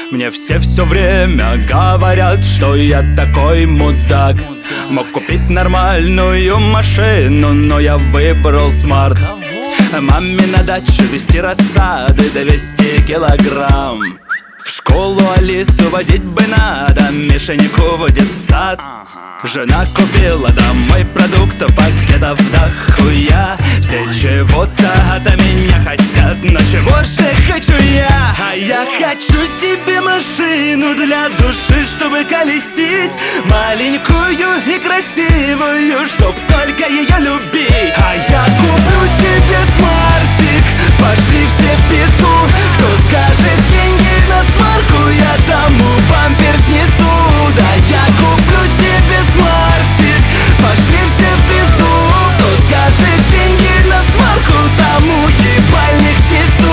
Мне все время говорят, что я такой мудак. Мог купить нормальную машину, но я выбрал смарт. Маме на дачу везти рассады 200 килограмм. В школу Алису возить бы надо, Мишеньку в детсад. Жена купила домой продуктов, пакетов дохуя. Все чего-то от меня хотят, но чего же хочу я? А я хочу себе машину для души, чтобы колесить, маленькую и красивую, чтоб только ее любить. А я куплю себе смартик, пошли все в пизду. Кто скажет деньги на сварку, я тому бампер снесу. Да я куплю себе смартик, пошли все в пизду. Кто скажет деньги на сварку, тому ебальник снесу.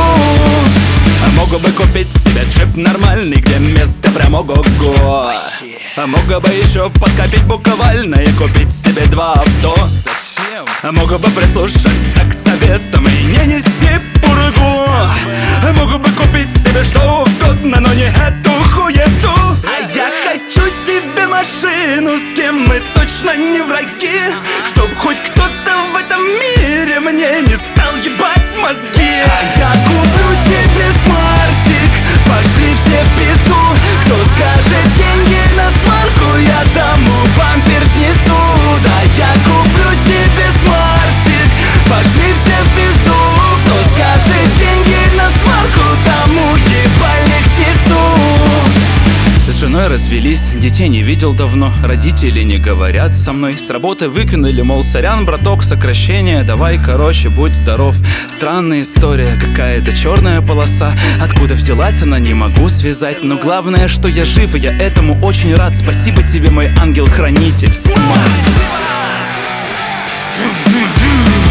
Мог бы купить себе джип нормальный, где место прям ого-го. Мог бы еще подкопить буквально и купить себе 2 авто. Мог бы прислушаться к советам и не нести пургу. Мог бы купить себе что угодно, но не эту хуету. А я хочу себе машину, с кем мы точно не враги, чтоб хоть кто-то в этом мире мне не стал ебать мозги. А я куплю себе смартик, пошли все в пизду. Кто скажет деньги на сварку, я тому бампер снесу. Да я куплю себе смартик, пошли все в пизду. Кто скажет деньги на сварку, тому ебальник снесу. С женой развелись, детей не видел давно. Родители не говорят со мной. С работы выкинули, мол, сорян, браток, сокращение. Давай, короче, будь здоров. Странная история, какая-то черная полоса. Откуда взялась она, не могу связать. Но главное, что я жив, и я этому очень рад. Спасибо тебе, мой ангел-хранитель, Смарт.